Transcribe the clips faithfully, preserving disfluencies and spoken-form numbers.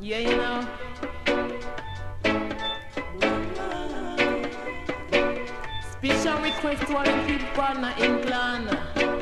Yeah, you know. Special request to all the people in England.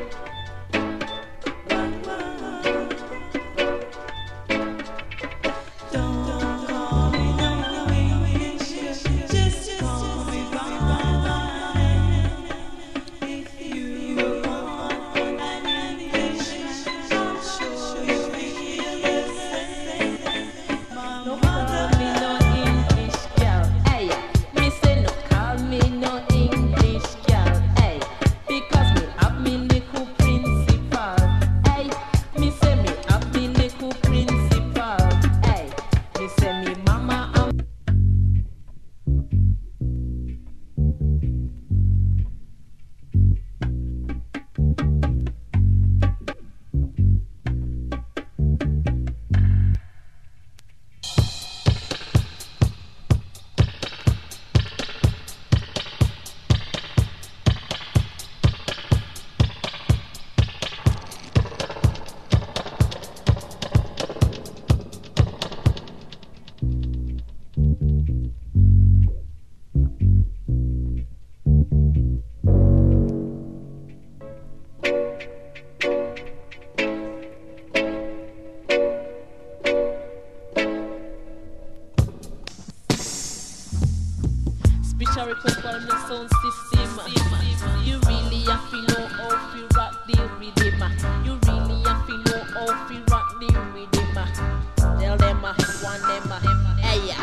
Special request for the sound system. You really have to know how to rock the rhythm. You really have to know how to rock the rhythm. Tell them, one them, hey.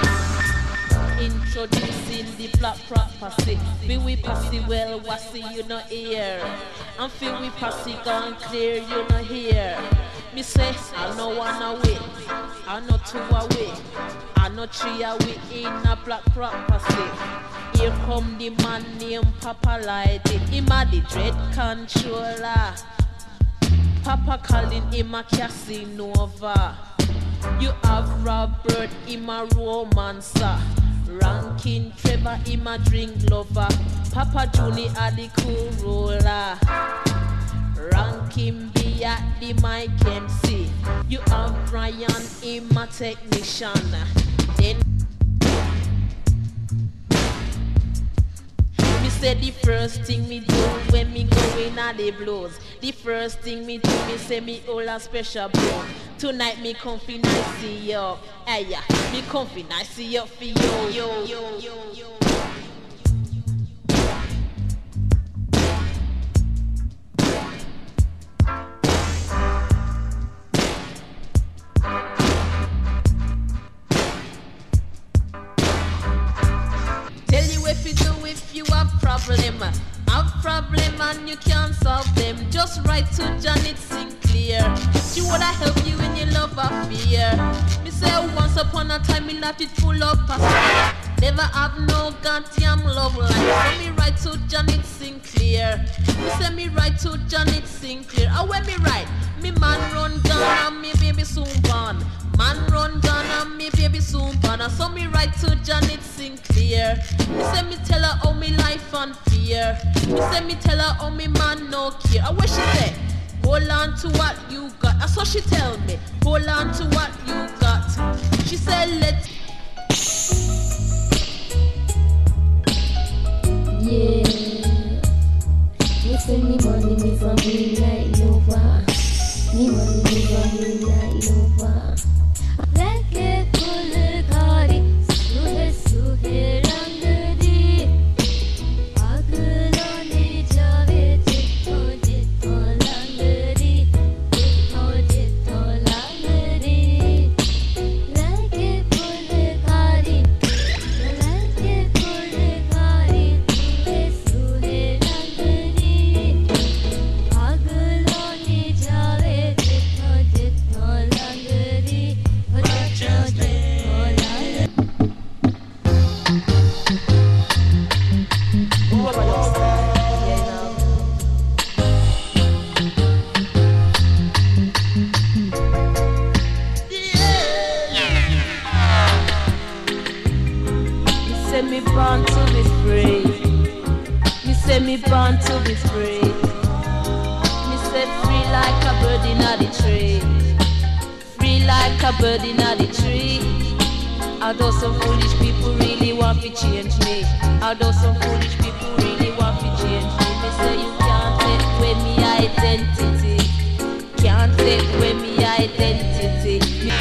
Introducing the black property. Feel we passy well, what's you not here? And feel we passy gone clear, you not here. Me say, I know one away, I know two away, I know three away in a black property. Here come the man named Papa Lighty, him a the dread controller. Papa calling him a Casanova. You have Robert, him a romancer. Ranking Trevor, him a drink lover. Papa Junior a the cool roller. Ranking B at the mic M C. You have Brian, him a technician. Then say the first thing me do when me go in at the blues. The first thing me do, me say me all a special bro. Tonight me comfy nice see yo. Hey yeah, me comfy nice see yo for yo yo yo yo yo. Tell you if you do if you have problem, have problem and you can't solve them. Just write to Janet Sinclair. She wanna help you in your love affair. Me say once upon a time me life it full of passion. Never have no goddamn love life. So me write to Janet Sinclair. Me say me write to Janet Sinclair. And when me write, me man run down and me baby soon born. Man run down and me baby soon born. And so me write to Janet Sinclair. Me say me tell her how me life and fear. Me say me tell her how me man no care. And what she say? Hold on to what you got. That's what she tell me. Hold on to what you got. She said let's. Yeah. You say me money is a midnight lover. Me money is a midnight lover. Like full gari, suhe suhe rangdi. Aglani jave jitho jitho langdi, jitho jitho langdi. Like full gari, like full gari, suhe suhe rangdi. Aglani jave jitho jitho langdi. Me born to be free. Me say me born to be free. Me say free like a bird in the tree. Free like a a bird in the tree. Although some foolish people really want to change me. Although some foolish people really want to change me. Me say you can't take away me identity. Can't take away me identity. Me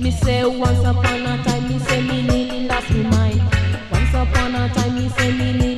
once upon a time, me say me nearly lost my mind. Once upon a time, me say me nearly